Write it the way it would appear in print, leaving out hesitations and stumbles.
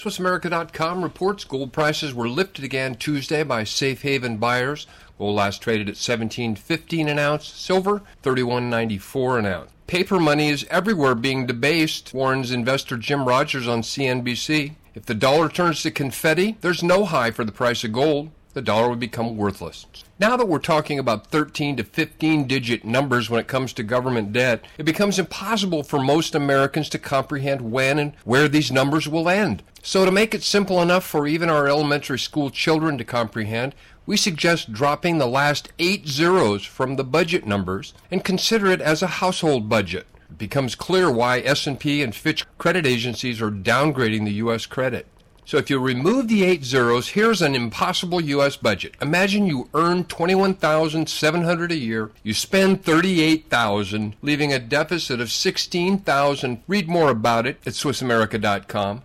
SwissAmerica.com reports gold prices were lifted again Tuesday by safe haven buyers. Gold last traded at $17.15 an ounce, silver $31.94 an ounce. Paper money is everywhere being debased, warns investor Jim Rogers on CNBC. If the dollar turns to confetti, there's no high for the price of gold. The dollar would become worthless. Now that we're talking about 13 to 15-digit numbers when it comes to government debt, it becomes impossible for most Americans to comprehend when and where these numbers will end. So to make it simple enough for even our elementary school children to comprehend, we suggest dropping the last 8 zeros from the budget numbers and consider it as a household budget. It becomes clear why S&P and Fitch credit agencies are downgrading the U.S. credit. So if you remove the 8 zeros, here's an impossible U.S. budget. Imagine you earn $21,700 a year, you spend $38,000, leaving a deficit of $16,000. Read more about it at SwissAmerica.com.